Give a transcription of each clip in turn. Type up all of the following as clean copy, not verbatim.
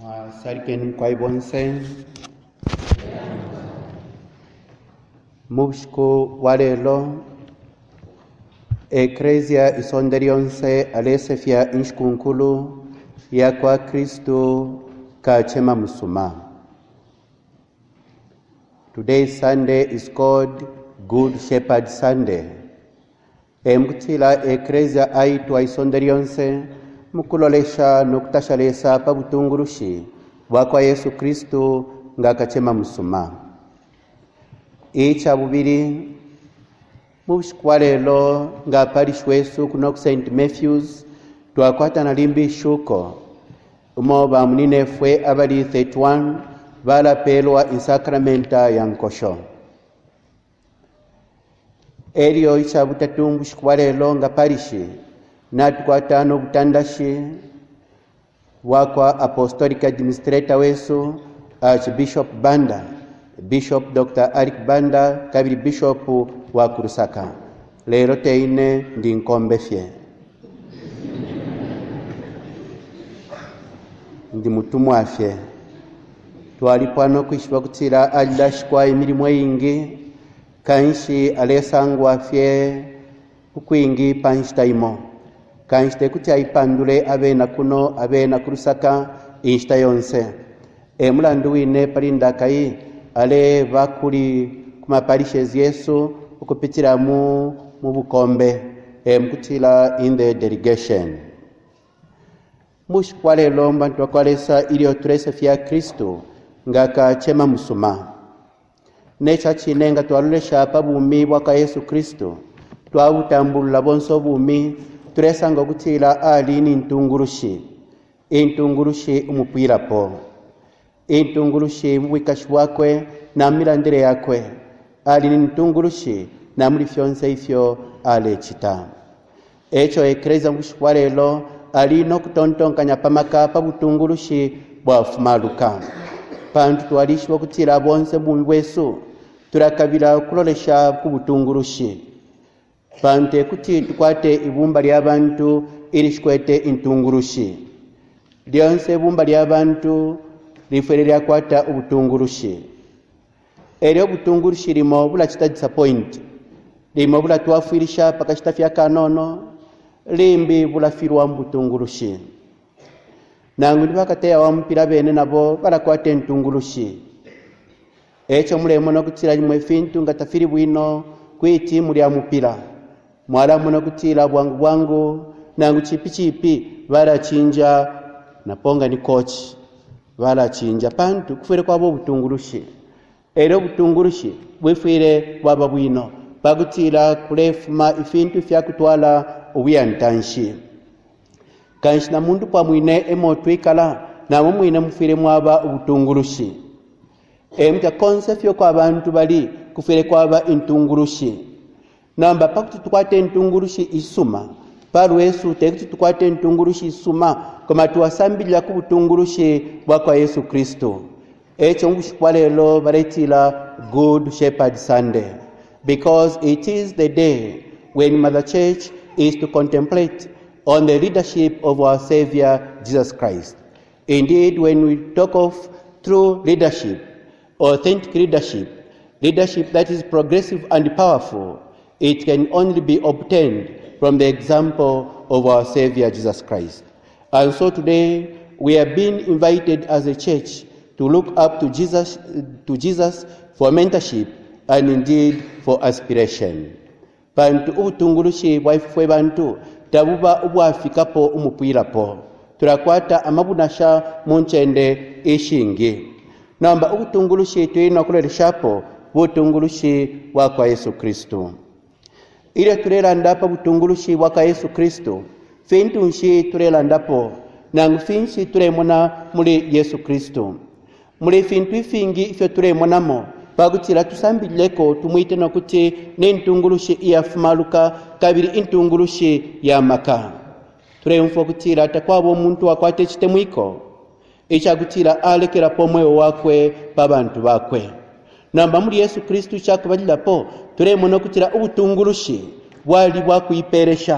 Sarken kwa ibonse Mubshku walelo Ecclesia isonderionse alesefia inshkunkulu ya kwa Kristo kachema musuma. Today's Sunday is called Good Shepherd Sunday. Mkutila Ecclesia aitwa isonderionse mukulolesha nokutashalesa pabutungurushi bwakwa Yesu Kristo ngakachema musuma. Icha bubiri mubushikwalelo nga parishwesu kuno ku St. Matthews twakwata na limbi shuko umo bamuninefwe abali 31 balapelwa insakramenta ya nkosho. Elio icha butatu mubushikwalelo nga parishi natukwata no butandashi wakwa Apostolic Administrator wesu Archbishop Banda, Bishop Dr. Eric Banda, kabiri Bishop wa Kurusaka. Lero teine ndi nkombe fye. Ndi mutumu afye. Twalipwano kwishwa kutira alidashikwa imirimo yingi, kanshi alesangwa afye ukwingi panshitaimo. Kanshite kuti aipandule abena kuno abena Kurusaka inshita yonse. Mulandu wine palinda kai ale bakuri kuma parishes Yesu ukupitira mu bukombe mkutila in the delegation. Mushkwale lomba ntwakwalesa ilio turese fia Kristo ngaka chema musuma. Necha chinenga twalulesha pabumi bwaka Yesu Kristo twabutambula bonso bumi turesa ngo gutila ali ni intungurushi umupira po intungurushi mwikashwakwe na milandire yakwe ali ni intungurushi na mulifyonse ifyo ale chita. Echo ekreza mbushwarelo ali no kutontonkanya pamaka pabutungurushi bwa fumaluka pantu twalishwa kutila bonse bumwesu turakabila kulolesha kubutungurushi pante kuti tukwate ibumba lyabantu ilishkwete intungurushi lyonse ibumba lyabantu liferelya kwata ubutungurushi elyo butungurushi limo bula chita disappoint limo bula twafirisha pakashita fya kanono limbi bula firwa mbutungurushi nangu ndibakateya wa mpira bene nabo balakwate intungurushi echo mulemo no kutira limwe fintu ngatafiri bwino kwiti mulya mupira mwala muno kutila bwangu nangu chipi bala chinja naponga ni coach bala chinja pantu kufere kwabo butungurushi ero butungurushi bwefire bwaba bwino bagutila kulefuma ifintu fya kutwala ubuyantanshi kanshi na mundu kwa mwine emotwikala na mwine mufire mwaba ubutungurushi mta concept yo kwa abantu bali kufere kwaba intungurushi namba pakuti tukwate intungurushi isuma parwesu tekuti tukwate intungurushi isuma kama tuwasambila kubutungurushi bwakwa Yesu Kristo. Echo mbushkwalelo baretila Good Shepherd Sunday because it is the day when Mother Church is to contemplate on the leadership of our Savior Jesus Christ. Indeed, when we talk of true leadership, authentic leadership that is progressive and powerful, it can only be obtained from the example of our Savior Jesus Christ. And so today we have been invited as a church to look up to Jesus for mentorship and indeed for aspiration. Bantu ubutungurushi bwaifwe bantu tabuba ubwafikapo umupwirapo turakwata amabunasha munchende ishingi namba ubutungurushi tuyina kuleleshapo butungurushi bwakwa Yesu Kristo. Ile turela ndapa butungurushi bwakwa Yesu Kristo fintu nshi turela ndapo nangu finshi turemona muri Yesu Kristo muri fintu ifingi ifyo turemonamo bagutira tusambileko tumwite no kuti n'intungurushi iyafumaluka kabiri intungurushi ya maka turemfo kutira atakwabo umuntu wakwate chitemwiko ichagutira alekera pomwe wakwe babantu bakwe namba muri Yesu Kristo chakubalilapo turemona kutira ubutungurushi bwali bwakuiperesha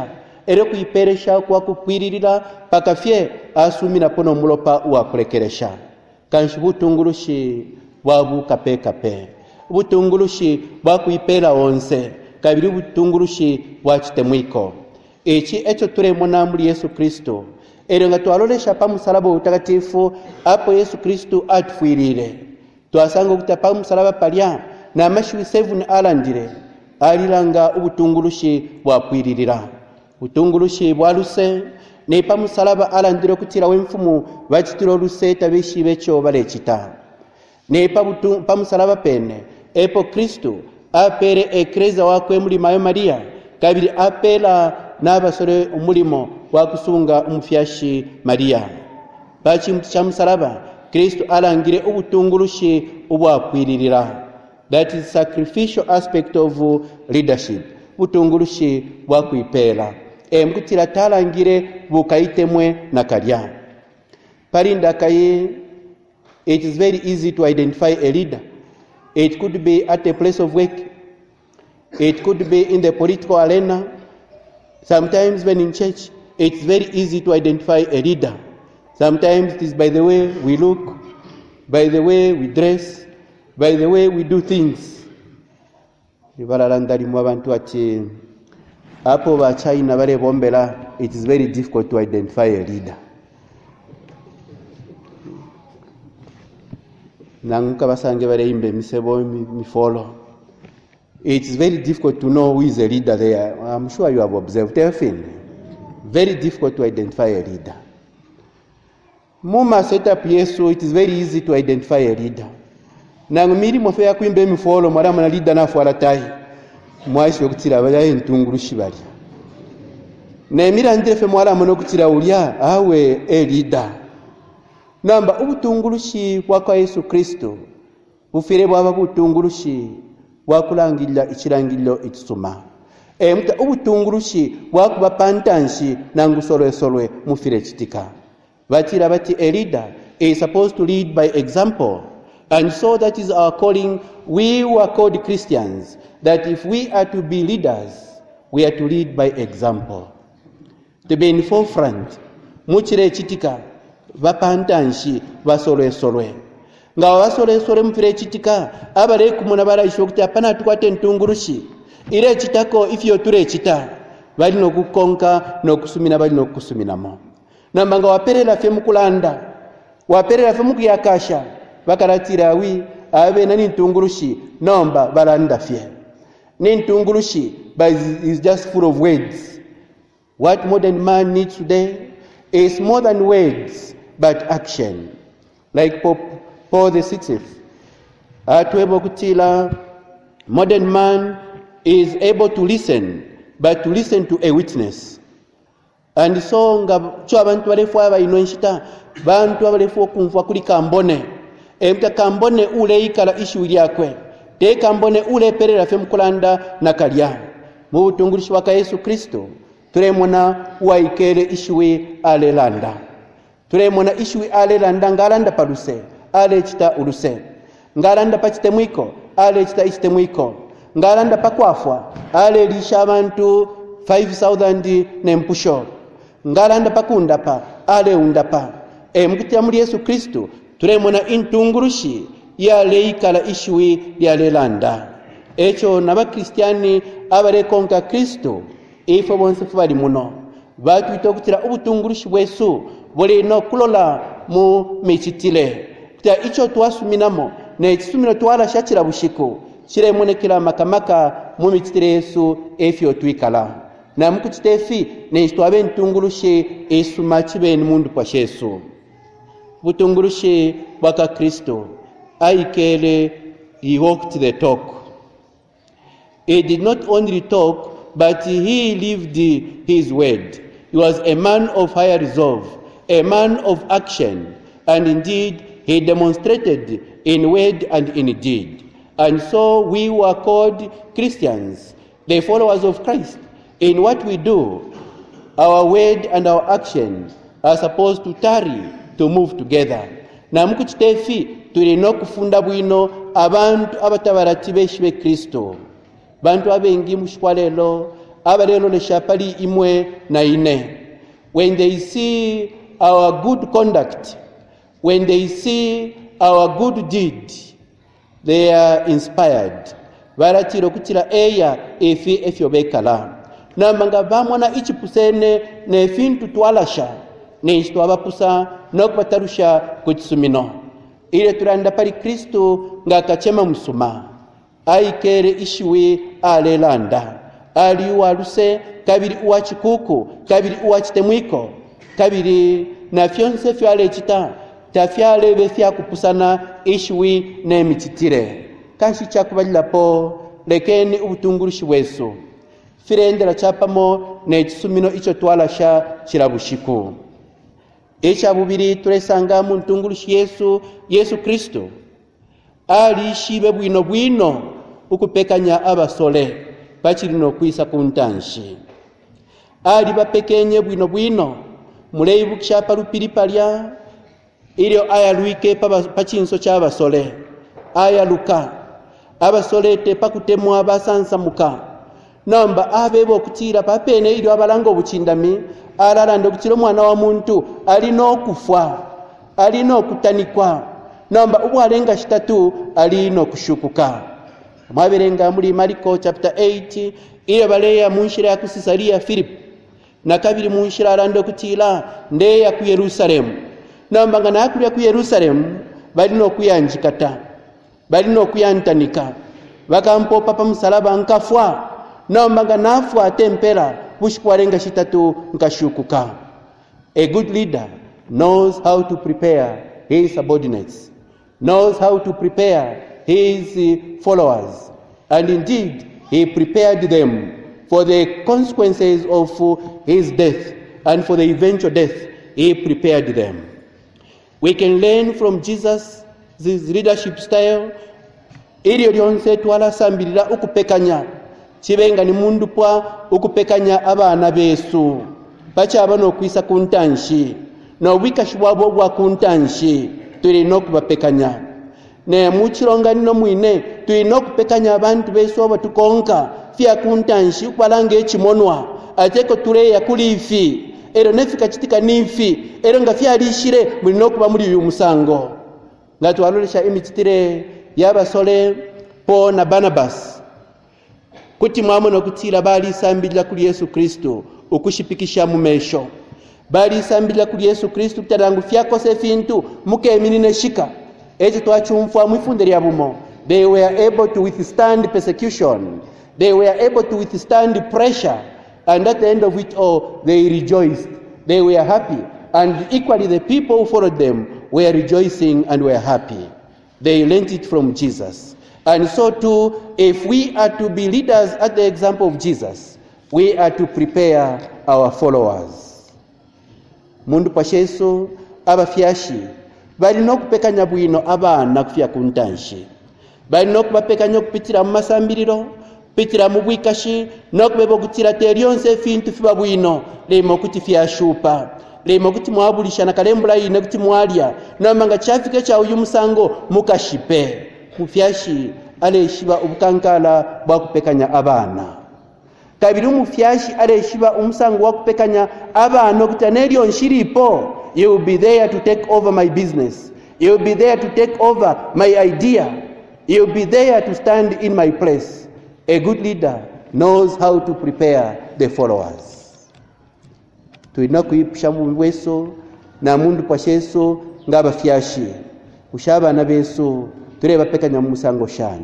ere kuiperesha kwa kukwiririra pakafye asumina pono mulopa uwakulekeresha kanshi butungulushi bwabu kape butungulushi bwakuipera onse kabiri butungulushi bwakitemwiko eki echo turemona muri Yesu Kristo ere nga twalolesha pa musalaba utakatifu apo Yesu Kristo atufwirire twasanga kutapa musalaba palya na mashwi 7 alandire alilanga ubutungulushi bwakwiririra butungulushi bwaluse ne pa musalaba alandire kutira wemfumu bakitiro luse tabishi becho balekita ne pa musalaba pene epo Kristo apere ekreza wakwe muri mayo Maria kabiri apela n'abasore umulimo wakusunga umufyashi Maria bachi muticha musalaba Kristo alangire ubutungulushi ubwakwiririra. That is sacrificial aspect of leadership. Butungulushi bwakuipera mkutira talangire bukaitemwe na kalya parinda kai. It is very easy to identify a leader. It could be at a place of work, it could be in the political arena, sometimes when in church. It's very easy to identify a leader. Sometimes it is by the way we look, by the way we dress, by the way we do things. Apo ba China bare bombela, it is very difficult to identify a leader. Nanguka basange bare imbe misebo mifolo. It is very difficult to know who is a leader there. I'm sure you have observed everything. Very difficult to identify a leader. Muma set up Yesu, it is very easy to identify a leader. Nangumiri mofe ya kuimbe mifolo mwara mwana leader na fuaratai. Mwaishi wakutira waya intungulushi bari. Nemira ndirefe mwara mwana kutira ulia awe a leader. Namba ubutungulushi waka Yesu Kristo. Bufire bwaba butungulushi wakulangilla ichirangillo ikisuma. Muta ubutungulushi wakuba pantanshi nangusolwe mufire chitika. Batira bati a leader is supposed to lead by example. And so that is our calling. We who are called Christians, that if we are to be leaders, we are to lead by example. To be in forefront. Muchire chitika. Bapantanshi basolwe. Nga wasolwe mufire chitika. Abare kumuna bara ishokti apana tukwate ntungulushi. Ire chitako ifyo ture chita. Bali no kukonka no kusumina bali no kusuminamo. Nambanga waperera fe mukulanda. Waperera fe mukuyakasha. Bakaratira wi abe nani ntungulushi nomba baranda fye. Ni ntungulushi but is just full of words. What modern man needs today is more than words but action. Like Pope Paul VI. Atuebo kutila modern man is able to listen, but to listen to a witness. And so nga chwa bantu balefu aba inonshita bantu abalefu okumva kuli kambone emta kambone ule ikala ishu lyakwe te kambone ule perera fe mukulanda na kalya mu butungulishi waka Yesu Kristo turemona waikele ishuwe alelanda turemona ishuwe alelanda ngalanda paluse ale chita uluse ngalanda pachitemwiko ale chita ichitemwiko ngalanda pakwafwa ale lisha abantu 5,000 nempusho ngalanda pakunda pa ale undapa mukutya muri Yesu Kristo turemona intungurushi ya leikala ishwi ya lelanda echo n'abakristiani abarekonka Kristo ifo bonse fubali muno batwita kutira ubutungurushi bwesu bole no kulola mu michitile kutya icho twasuminamo ne kisumino twala shakira bushiko kiremonekera makamaka mu michitile Yesu efyo twikala na mukutitefi ne twabe ntungurushe esuma kibeni mundu kwa Yesu butungurushe baka Kristo aikele he walked the talk. He did not only talk but he lived his word. He was a man of higher resolve, a man of action, and indeed he demonstrated in word and in deed. And so we were called Christians, the followers of Christ. In what we do, our word and our action are supposed to tarry, to move together. Na mukutitefi tulino kufunda bwino abantu abatabarati beshibe Kristo. Bantu abengi mushwalelo abalelo le shapali imwe na ine. When they see our good conduct, when they see our good deed, they are inspired. Baratiro kutira eya efi efyobekala. Namanga bamwana ichipusene ne fintu twalasha ne istwabapusa nokubatarusha kutsumino. Ile turanda pali Kristo ngakachema musuma. Aikere ishiwe alelanda. Ali uwaluse kabiri uwachikuku, kabiri uwachitemwiko, kabiri na fyonse fyale chita, tafyale befya kupusana ishiwi ne mititire. Kanshi chakubalila po, lekeni ubutungurushi wesu. Firendera chapamo ne chisumino icho twalasha chirabushiku. Echa bubiri turesanga muntungurushi Yesu Kristo. Ali shibe bwino ukupekanya abasole bachirino kwisa kuntanshi. Ali bapekenye bwino muleibu kishapa lupilipalya ilio aya luike pachinso cha abasole. Aya luka abasole te pakutemwa basansa muka. Namba abebo kutira papene ilio abalango buchindami alalando kutiro mwana wa muntu alino kufwa, alino kutanikwa. Namba ubwalenga shitatu alino kushukuka. Mwaberenga muri Marko chapter 8 ile baleya munshira ya kusisalia Philip na kabiri munshira arando kutila ndeya ku Yerusalemu. Namba ngana akuri ku Yerusalemu balino kuyanjikata, balino kuyantanika, bakampo papa msalaba nkafwa. Namba ngana afwa tempera bushikwalenga shitatu nkashukuka. A good leader knows how to prepare his subordinates, knows how to prepare his followers, and indeed he prepared them for the consequences of his death, and for the eventual death he prepared them. We can learn from Jesus this leadership style. Ilio lyonse twala sambirira ukupekanya chibenga ni mundu pwa ukupekanya abana besu bacha abano kwisa kuntanshi na wikashwabo bwa kuntanshi tuli nokubapekanya. Ne muchironga nino mwine tuino kupekanya abantu beso batukonka fya kuntanshi kwalange echimonwa ateko ture ya kulifi ero nefika chitika nifi ero nga fya lishire mulino kuba muri uyu musango ngatu alolesha imichitire yabasole po na Barnabas kuti mwamono kutira bali sambila kuli Yesu Kristo ukushipikisha mumesho bali sambila kuli Yesu Kristo kutarangu fyako sefintu muke minine shika. They were able to withstand persecution. They were able to withstand pressure. And at the end of it all, they rejoiced. They were happy. And equally, the people who followed them were rejoicing and were happy. They learned it from Jesus. And so too, if we are to be leaders at the example of Jesus, we are to prepare our followers. Mundu pasheso abafyashi balino kupekanya bwino abana kufya kuntanshi. Balino kubapekanya kupitira mu masambiriro, pitira mu bwikashi, nokubebo kutira terionse fintu fiba bwino, lemo kuti fyashupa, lemo kuti mwabulisha na kalembula ine kuti mwalya, namanga chafike cha uyu musango mukashipe. Mufyashi ale shiba ubukankala bwa kupekanya abana. Kabiri mufyashi ale shiba umusango wa kupekanya abana kutanelio nshiripo. You will be there to take over my business. You will be there to take over my idea. You will be there to stand in my place. A good leader knows how to prepare the followers. Tuina kuipusha mweso na mundu pasheso ngaba fyashi. Ushaba na beso tureba pekanya musango shani.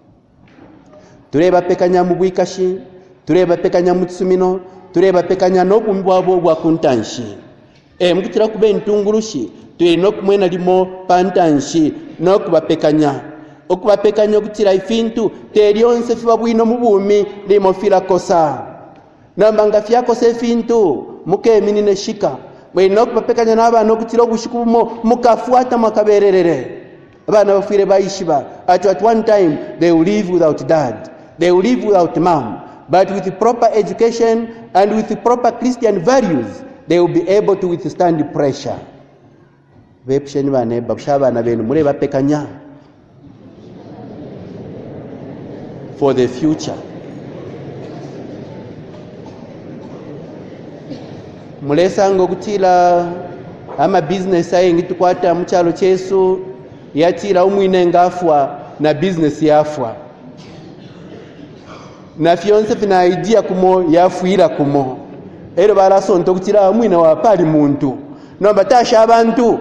Tureba pekanya mubwikashi, tureba pekanya mutsumino, tureba pekanya no kumbwabo bwa kuntanshi. Mukitira kube ntungurushi tuyino kumwena limo pantanshi no kubapekanya okubapekanya okutira ifintu terionse fiba bwino mubumi limo fila kosa nambanga fyako se fintu muke minine shika mwino kubapekanya n'abana okutira obushikumo mukafuata makabererere abana bafire bayishiba at one time they will live without dad, they will live without mom, but with the proper education and with the proper Christian values they will be able to withstand the pressure. Vepsheni bane babshaba na benu mure bapekanya for the future. mulesanga okutila ama business ayengi tukwata muchalo chesu yatila umwine ngafwa na business yafwa na fyonse fina idea kumo yafuira kumo ero barasonto okutila umwine wapali muntu nomba tasha abantu.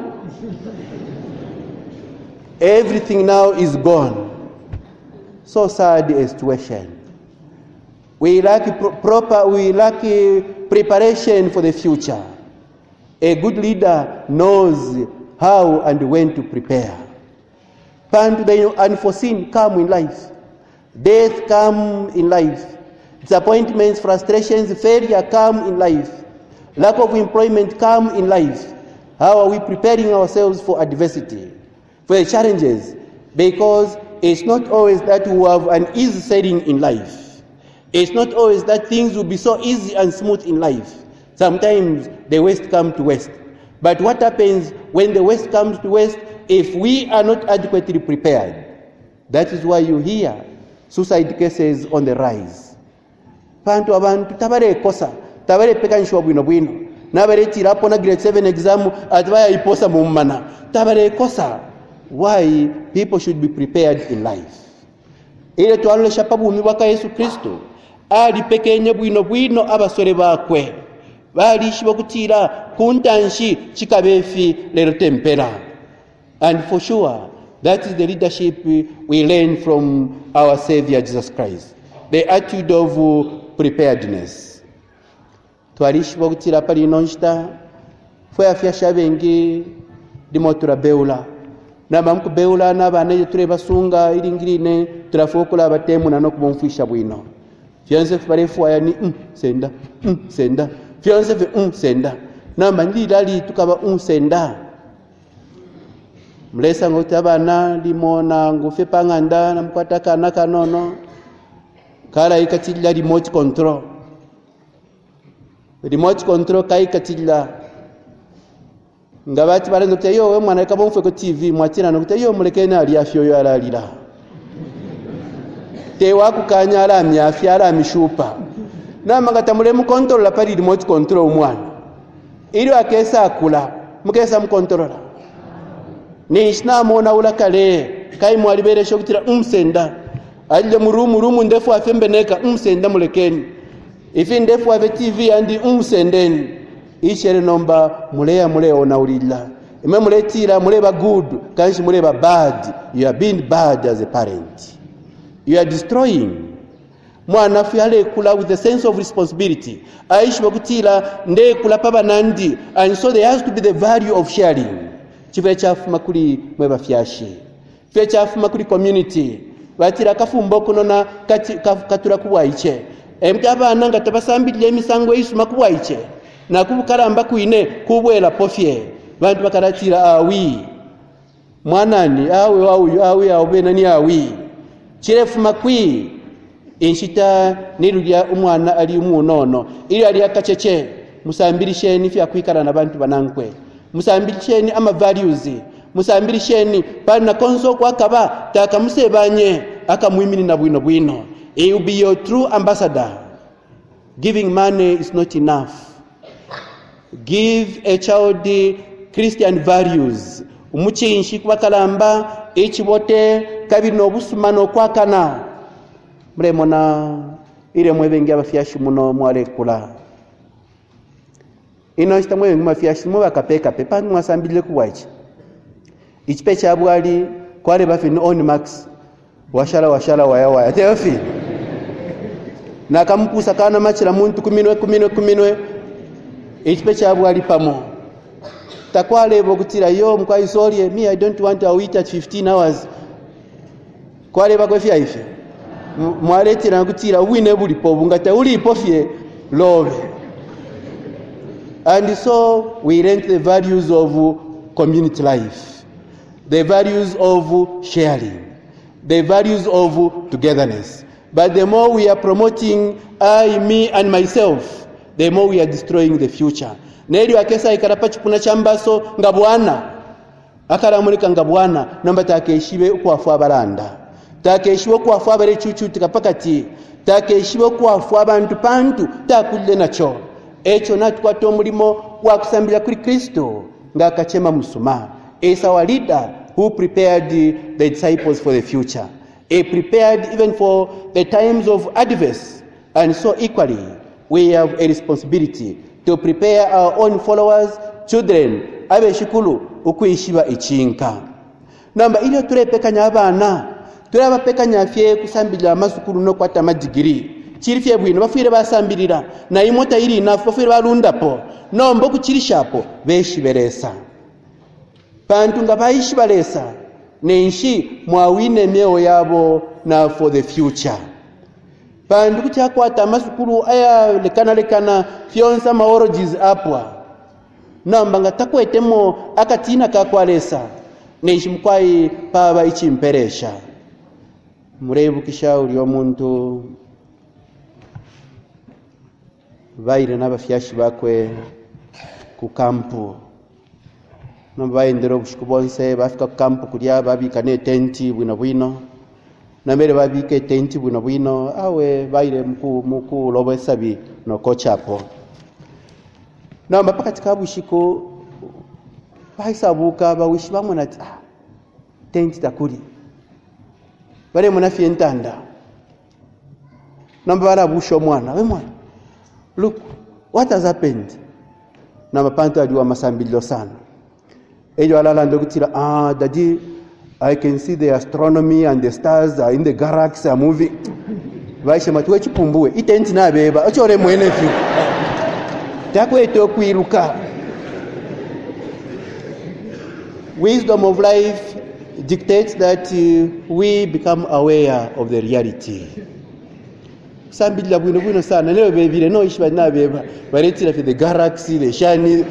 Everything now is gone. So sad a situation. We lack preparation for the future. A good leader knows how and when to prepare. Pan the unforeseen come in life. Death come in life. Disappointments, frustrations, failure come in life. Lack of employment come in life. How are we preparing ourselves for adversity, for the challenges? Because it's not always that we have an easy sailing in life. It's not always that things will be so easy and smooth in life. Sometimes the West comes to West. But what happens when the West comes to West if we are not adequately prepared? That is why you hear suicide cases on the rise. Pantu abantu tabare kosa, tabare pekanisho bwino bwino. Nabare tirapo na grade 7 exam atbaya iposa mumana. Tabare kosa. Why people should be prepared in life. Ile twalole shapabu miwaka Yesu Kristo. Ali pekenye bwino bwino abasore bakwe. Bali shibokutira kuntanshi chikabefi lero tempera. And for sure, that is the leadership we learn from our Savior Jesus Christ. The attitude of preparedness. Twalishi bokutira pali nonsta fwe afya shabengi dimotura beula. Naba mkubeula naba ture basunga ilingirine turafokula batemu na nokubomfisha bwino. Fianze farefu aya ni senda senda. Fianze senda. Namba ndilali tukaba senda. Mlesa ngotabana limona ngufe panganda na mkwataka nakanono. Kala ikatilla remote control. Remote control kai katilla. Ngabati barendo teyo we mwana kaba mfwe ko TV mwatina no teyo mulekena ali afyo yo alalira. Te wakukanya ala myafya ala mishupa. Na magata mule mu control la pali remote control mwana. Ili akesa akula mukesa mu controller. Ni ishna mona ula kale kai mwalibere shokutira senda. Alile murumu ndefu afembeneka senda mulekeni. Ifi ndefu ave TV andi sendeni. Ishere nomba mulea onaulila. Ime muletira muleba good, kanshi muleba bad. You are being bad as a parent. You are destroying. Mwana fiale kula with a sense of responsibility. Aishi bakutila nde kula paba nandi. And so there has to be the value of sharing. Chife chafu makuli mweba fiashi. Chife chafu makuli community. Watira kafumbo kunona katura kuwaiche. Mkaba ananga tabasambili emisango isu makuwaiche. Na kubukaramba kuine kubwela pofye bantu bakaratira awi mwanani awi awubena ni awi chirefu makwi inshita nirulya umwana ali umunono ili ali akacheche musambirisheni fya kwikara na bantu banankwe musambirisheni ama values musambirisheni pana konso kwakaba takamusebanye akamwimini na bwino it will be your true ambassador. Giving money is not enough. Give a child the Christian values. Umuchinshi kwakalamba echibote kabiri nobusumano kwakana. Mremona ile mwebengi abafyashi muno mwale kula. Ino chitamwe mafyashi mwe bakapeka pepa mwasambile kuwachi. Ichipecha abwali kwale bafini on max. Washala waya teofi. Na kampusa kana machira muntu kuminwe. Echipecha abwali pamo. Takwale bokutira yo mkwaisolie me I don't want to eat at 15 hours. Kwale bakwefya ife. Mwaletira kutira wine buli pobu ngata uli pofye love. And so we learn the values of community life. The values of sharing. The values of togetherness. But the more we are promoting I, me and myself, the more we are destroying the future. Neli wakesa ikarapa chipuna chambaso ngabwana. Akaramulika ngabwana namba takeshibe ukwafu abalanda. Takeshibe ukwafu abale chuchu tikapakati. Takeshibe ukwafu abantu pantu takulile nacho. echo natukwata omulimo wa kusambira kuri Kristo ngakachema musuma. Is our leader who prepared the disciples for the future. He prepared even for the times of adverse. And so equally, we have a responsibility to prepare our own followers, children, abeshikulu ukuishiba ichinka. Namba ilio turepekanya abana, turabapekanya fye kusambira amasukuru no kwata amadigiri. Chirifye bwino bafire basambirira na imota iri nafu bafire balundapo nombo kuchirishapo beshiberesa. Bantu nga bayishibalesa nenshi mwawine meo yabo na for the future. Bantu kuchakwata amasukuru aya lekana fyonsa maologies apwa. Namba nga takwetemo akatina kakwalesa nenshi mkwai paba ichimperesha. Murebukisha uli omuntu baire n'abafyashi bakwe ku kampu. Nambaendero bushiku bonse bafika ku kampu kulya babika ne tenti bwino namere babike tenti bwino awe baire muku lobo sabi no kochapo. Namba pakati ka bushiku bahisabuka bawishi bamwe tenti takuri bare munafye ntanda. Namba barabusha omwana we mwana, look what has happened. Namba panto aliwa masambililo sana. Ejo alala ndokutira daddy, I can see the astronomy and the stars are in the galaxy are moving. Baisha matuwe chipumbuwe itenti na beba ochore mwene fi takwe okwiruka. Wisdom of life dictates that we become aware of the reality. Sambila bwino sana leo bebile no ishba na beba baretira for the galaxy the shiny.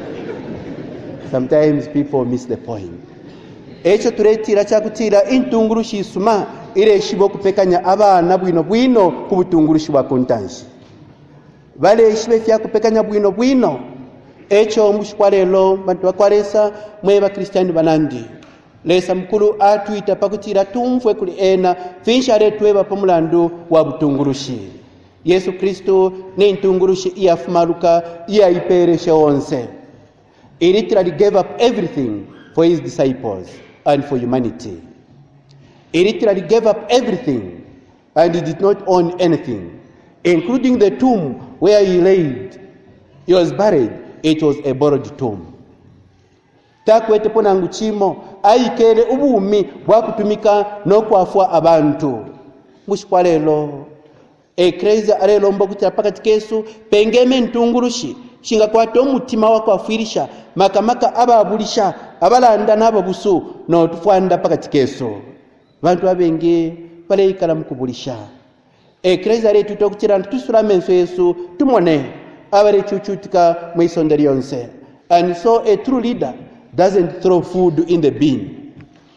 Sometimes people miss the point. Echo turetira chakutira intungurushi isuma ire shibo kupekanya abana bwino kubutungurushi bwa kontanshi. Bale shibe fya kupekanya bwino. Echo mushkwalelo bantu bakwalesa mweba Kristiani banandi. Lesa mkulu atuita pakutira tumfwe kuli ena finshare tweba pamulandu wa butungurushi. Yesu Kristo ne intungurushi iyafumaluka iyayipereshe onse. He literally gave up everything for his disciples and for humanity. He literally gave up everything and he did not own anything, including the tomb where he laid. He was buried. It was a borrowed tomb. Takwete pona nguchimo aikele ubumi bwa kutumika no kwafwa abantu. Mushkwalelo eklezia alelo mbokutira pakati kesu pengeme ntungurushi shinga kwata omutima wako afirisha makamaka ababulisha abalanda n'ababusu no tufwanda pakati keso bantu abenge baleikala mukubulisha. Eklezia letu tokutira tusula menso Yesu tumone abale chuchutika mwisonde lyonse. And so a true leader doesn't throw food in the bin.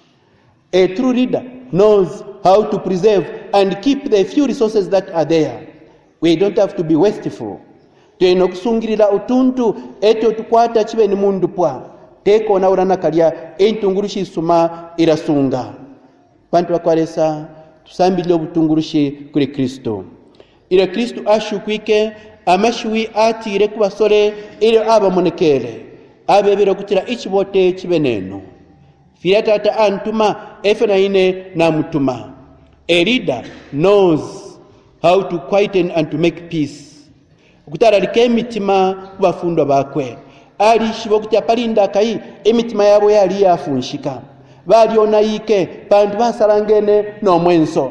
A true leader knows how to preserve and keep the few resources that are there. We don't have to be wasteful. Tueno kusungirira utuntu eto tukwata chibe ni mundu pwa. Teko na urana kalya entungurushi isuma irasunga. Bantu bakwalesa tusambile obutungurushi kuri Kristo. Ire Kristo ashukwike amashwi atire kubasore ire abamonekere. Abebera kutira ichibote chibeneno. Fiatata antuma efenaine na mutuma. A leader knows how to quieten and to make peace. Kutara likemitima kubafundwa bakwe. Ali shibo kutya palinda kai emitima yabo yali yafunshika. Bali onayike bantu basalangene no mwenso.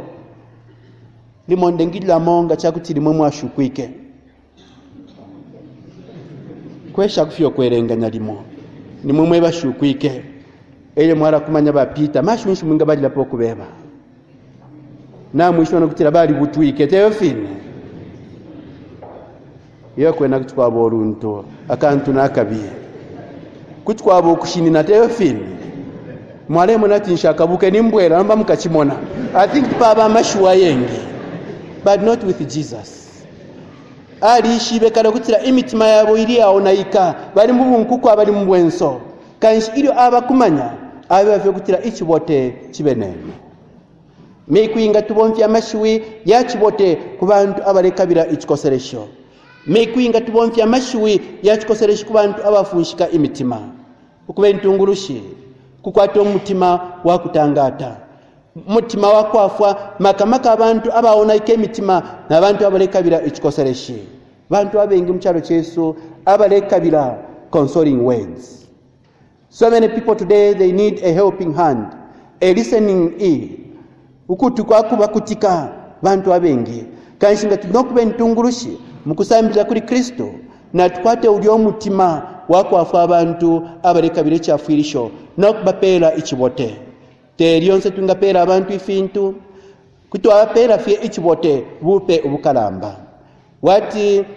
Limonde ngidla monga chakutiri mwe ashukwike. Kwesha kufyo kwerenganya limo. Ni mwe bashukwike. Ele mwara kumanya bapita mashunshi mwinga bali lapo kubeba. Na mwisho nokutira bali butwike teofine. Yokwe na kuchwabo olunto akantu nakabiye. Kuchwabo okushini na teofine. Mwalemu nati nshakabuke nimbwera namba mukachimona. I think baba mashuwa yengi. But not with Jesus. Ali shibekala kutira imitima yabo iri aonayika bali mbunkuko abali mbwenso. Kanshi ilio abakumanya abavyo kutira ichibote chibenene. Mekuinga tubomfya amashwi ya chibote ku bantu abalekabira ichikoseresho. mekuinga tubonfya amashuwi yachikosereshi ku bantu abafunshika imitima ukube ntungulushi kukwata omutima wakutangata mutima wakwafwa makamaka abantu abaona ikemitima nabantu abalekabira ekikosereshi bantu abengi mukyalo kyesu abalekabira consoling words. So many people today, they need a helping hand, a listening ear. Ukutuka kuba kutika bantu abengi kanshinga tunokube ntungulushi mukusambira kuri Kristo na tukwate uli omutima wakwafa abantu abalekabira ekyafirisho nokubapera ikibote terionse tungapera abantu ifintu kutwapera fye ikibote bupe obukalamba. What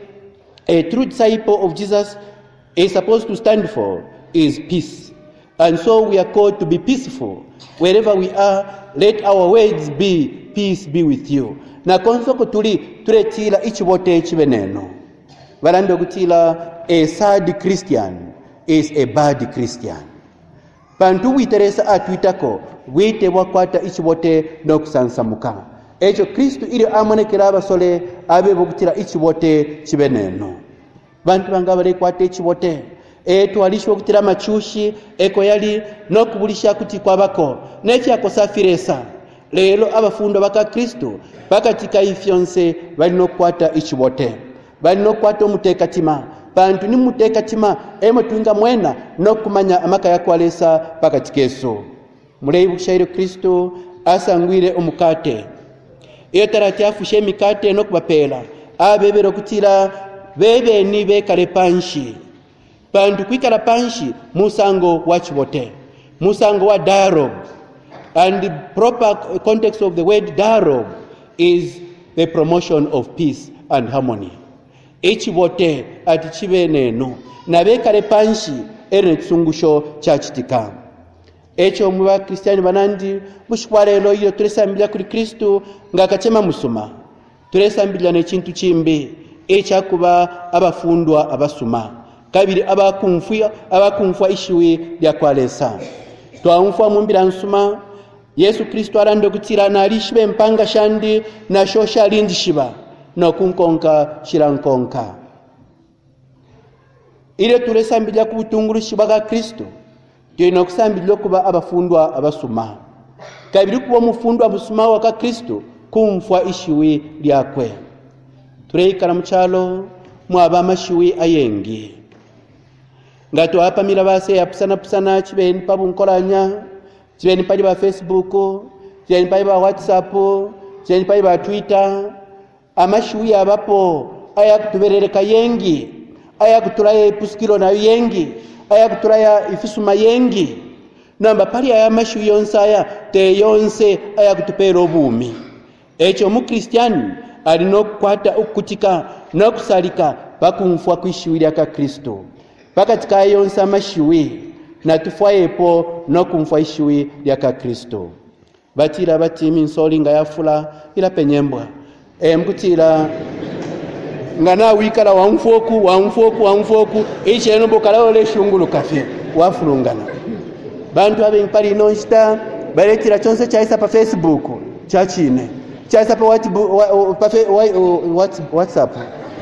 a true disciple of Jesus is supposed to stand for is peace. And so we are called to be peaceful. Wherever we are, let our words be, peace be with you. Na konsoko tuletila ichibote ichibeneno. Balando gutila, a sad Christian is a bad Christian. Bantu witeresa atuitako, wite wakwata ichibote nokusansamuka. Echo Kristo ili amonekera abasole abe bugutira ichibote chibeneno. Bantu bangabale kwate ichibote twalishwa kutira machushi eko yali nokubulisha kuti kwabako nechi akosafiresa lero abafundo baka Kristo bakatika ifyonse bali nokwata ichibote bali nokwata omutekatima bantu ni mutekatima emotunga mwena nokumanya amaka yakwalesa pakatikeso muleyibushaire Kristo asangwire omukate iyo tarati afushe mikate nokubapela abebero kutira bebe ni bekale panshi bantu kwikala panshi musango wa chibote musango wa dialogue. And the proper context of the word dialogue is the promotion of peace and harmony. Echibote ati chibeneno na bekale panshi ere tsungusho chachitika echo muba Kristiani banandi bushwarelo iyo turesambira kuri Kristo ngakachema musuma turesambira ne kintu chimbi echakuba abafundwa abasuma kabiri abakumfwa ishiwe lya kwalesa twamfwa mumbira nsuma Yesu Kristo arando kutira na alishibe mpanga shandi na shosha lindi shiba no kunkonka shirankonka ile turesambira ku butunguru shibaga Kristo tino kusambira kuba abafundwa abasuma kabiri kuba mufundwa abusuma wa Kristo kumfwa ishiwe lyakwe tureikara muchalo mwaba mashiwe ayengi ngato hapa milabase ya pusana chibeni pa bunkolanya chibeni pa ba Facebook chibeni pa ba WhatsApp chibeni pa ba Twitter amashuyi abapo aya kutuberereka yengi aya kutulaya puskiro na yengi aya kutulaya ifisuma yengi namba pali aya mashuyi yonsaya te yonse aya kutupera obumi echo mu Kristiani alino kwata ukutika nokusalika bakumfwa kwishiwira ka Kristo pakatika yonse amashiwi na tufwayepo nokumfwa ishiwi lyaka Kristo batira batimi nsolinga yafula ila penyembwa mkutira ngana wikala wamfoku icheno bokala ole shungulu kafye wafulungana bantu abe mpali nonsta baletira chonse chaisa pa Facebook chachine chaisa pa WhatsApp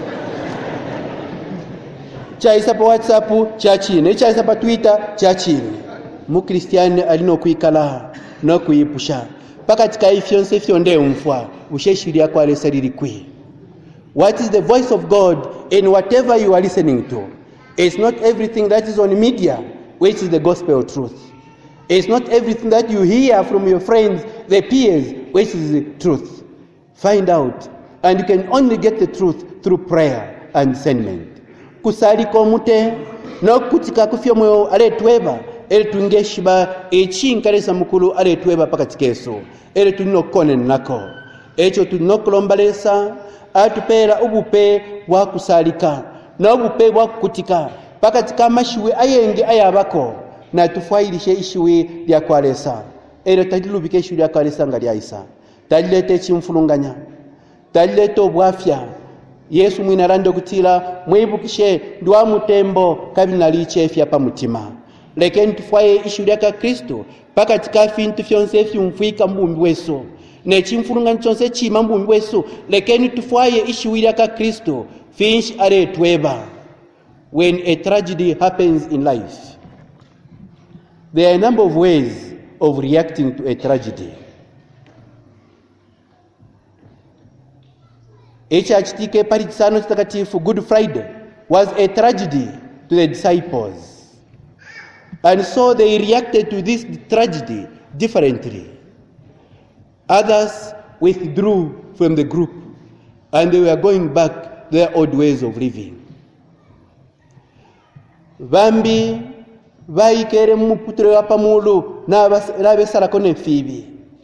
chaisa pa WhatsApp chachine chaisa pa Twitter chachine mu Kristiani alino kuikala no kuipusha pakatika ifyonse fyonde umfwa usheshiria kwa lesaliri kwi. What is the voice of God in whatever you are listening to? It's not everything that is on media which is the gospel truth. It's not everything that you hear from your friends, the peers, which is the truth. Find out, and you can only get the truth through prayer and discernment. Kusali komute no kutika kufyo moyo aletweba ele tungeshiba echinkalesa mukulu aletweba pakatikeso ele tunokone nako echo tunokolombalesa atupera ubupe bwa kusalika na ubupe bwa kukutika pakatika mashiwe ayenge ayabako na tufailishe ishiwe lya kwalesa ele tadilubike ishiwe lya kwalesa nga lyaisa tadilete chimfulunganya tadilete obwafya Yesu mwinarando kutila mwibukishe ndwa mutembo kabina lichefya pa mutima lekeni tufwaye ishiwe lya Kristo pakatika fintu fyonse fyumfika mbumbi weso ne chimfulunganya chonse chima mbumbi weso lekeni tufwaye ishiwe lya Kristo finch are tweba. When a tragedy happens in life, there are a number of ways of reacting to a tragedy. HHTK Paritano Takatifu Good Friday was a tragedy to the disciples. And so they reacted to this tragedy differently. Others withdrew from the group and they were going back their old ways of living. Bambi vaikere muputro yapamulu n'abesarako n'emfibi.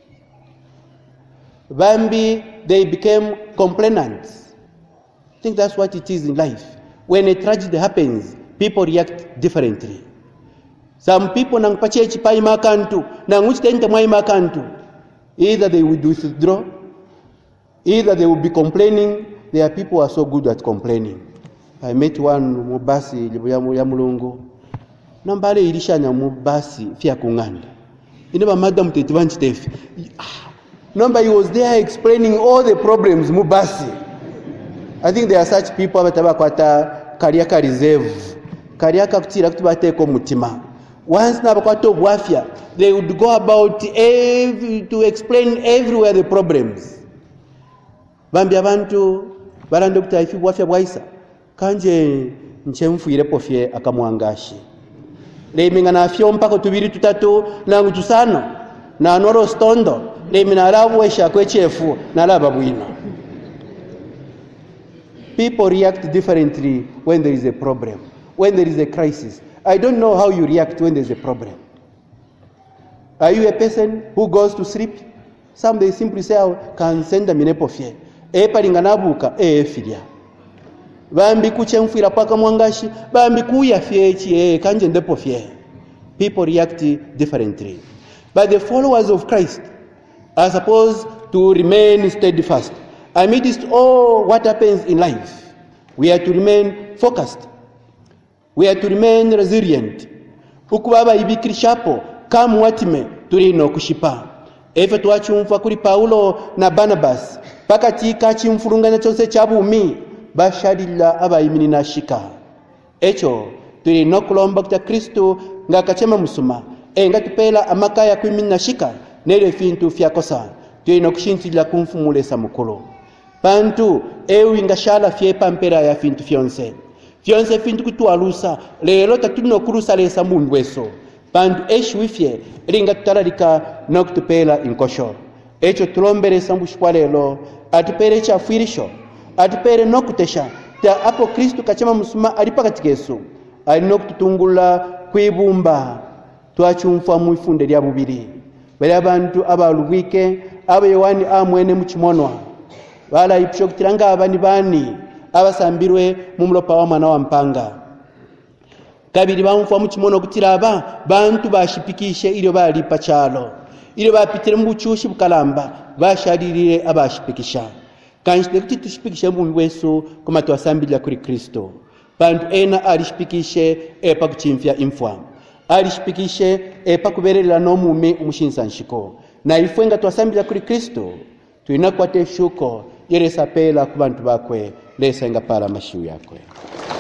Bambi, they became complainants. I think that's what it is in life. When a tragedy happens, people react differently. Some people nang pachechi pa imakantu, nang uchitente mwa imakantu. Either they would withdraw, either they would be complaining. There are people who are so good at complaining. I met one mubasi ya mulungu. Nambale ilishanya mubasi fia kunganda. Ineba madam tetivanchi tefi. Number he was there explaining all the problems mubasi. I think there are such people abataba kwata kariaka reserve. Kariaka kutira kutubateko mutima. Once nabakwata obwafya, they would go about to explain everywhere the problems. Bambi abantu barando kutaifi bwafya bwaisa. Kanje nchemfuire pofye akamwangashi. Leminga na afyo mpako tubiri tutatu na ngutusano na noro stondo. Lemina alabu esha kwechefu na laba bwino. People react differently when there is a problem, when there is a crisis. I don't know how you react when there is a problem. Are you a person who goes to sleep? Some they simply say, can send a minepofye. Palinganabuka, filia. Bambi kuchemfira paka mwangashi, bambi kuya fiechi, kanje ndepofye. People react differently. But the followers of Christ are supposed to remain steadfast. Amidst all what happens in life, we are to remain focused. We are to remain resilient. Ukubaba ibikirishapo, kamu watime, turino kushipa. Efe tuachumfa kuri Paulo na Barnabas, pakati kachimfurungana chose chabumi, bashadilla abayimini na shika. Echo, turino kulomba kuta Kristo nga kachema musuma, nga tupela amakaya kuimini na shika, nere fintu fiakosa, turino kushintila kumfumulesa mukolo. Pantu, nga shala fie pampera ya fintu fionse. Fionse fintu kutualusa, lelo tatuno kurusa lesa mundweso. Pantu wifye, ringa tutararika nokutupela inkosho. Echo tulombere sambushwa lelo, atupere chafuirisho, atupere nokutesha, ta apo Kristu kachema musuma alipakatikesu. Alinokututungula kwibumba, tuachumfa muifunde lya bubiri. Bale abantu abalubwike, aba Yohani amwene muchimonwa. Bala ipshokitiranga abani bani, abasambirwe mumulopa wa mwana wa mpanga. Kabiri bamufwa muchimono kutiraba, bantu bashipikishe ilio bali pachalo. Ilio bapitire mbuchushi bukalamba, bashadirire abashipikisha. Kanshite kuti tushipikishe mbuwesu kuma tuwasambila kuri Kristo. Bantu ena alishipikishe epa kuchimfya imfwa. Alishipikishe epa kuberela no mume umushinsa nshiko. Na ifwenga tuwasambila kuri Kristo, tuinakwate shuko, yere sapela kubantu bakwe, lesa inga para mashiu yakwe.